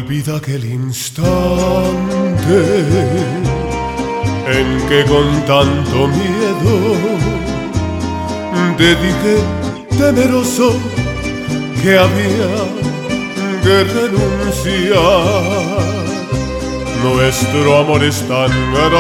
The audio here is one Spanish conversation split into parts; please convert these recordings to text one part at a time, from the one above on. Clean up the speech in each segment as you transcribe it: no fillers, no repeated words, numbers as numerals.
olvida aquel instante en que con tanto miedo te dije temeroso que había que renunciar. Nuestro amor es tan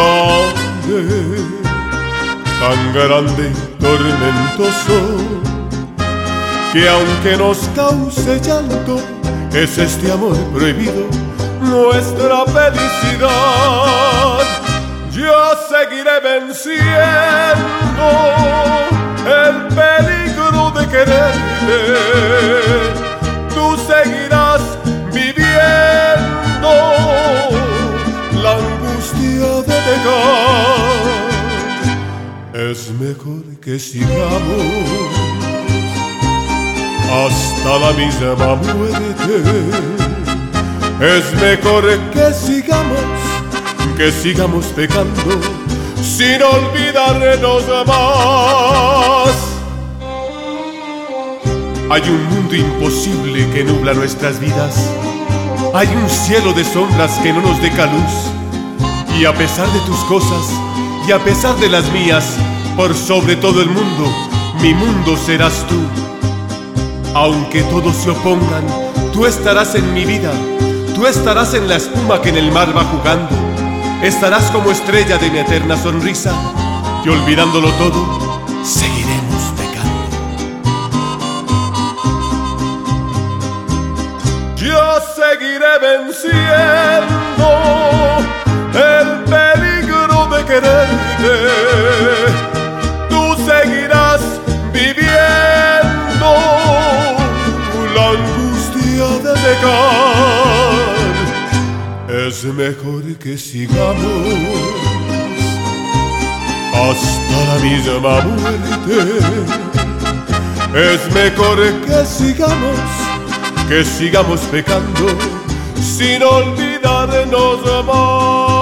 grande y tormentoso, que aunque nos cause llanto, es este amor prohibido nuestra felicidad. Yo seguiré venciendo el peligro de quererte, tú seguirás viviendo la angustia de negar. Es mejor que sigamos hasta la misma muerte. Es mejor que sigamos pecando sin olvidarnos más. Hay un mundo imposible que nubla nuestras vidas. Hay un cielo de sombras que no nos deja luz. Y a pesar de tus cosas y a pesar de las mías, por sobre todo el mundo, mi mundo serás tú. Aunque todos se opongan, tú estarás en mi vida. Tú estarás en la espuma que en el mar va jugando. Estarás como estrella de mi eterna sonrisa. Y olvidándolo todo, seguiremos pecando. Yo seguiré venciendo el peligro de quererte. Tú seguirás viviendo la angustia de negar. Es mejor que sigamos hasta la misma muerte. Es mejor que sigamos pecando sin olvidarnos más.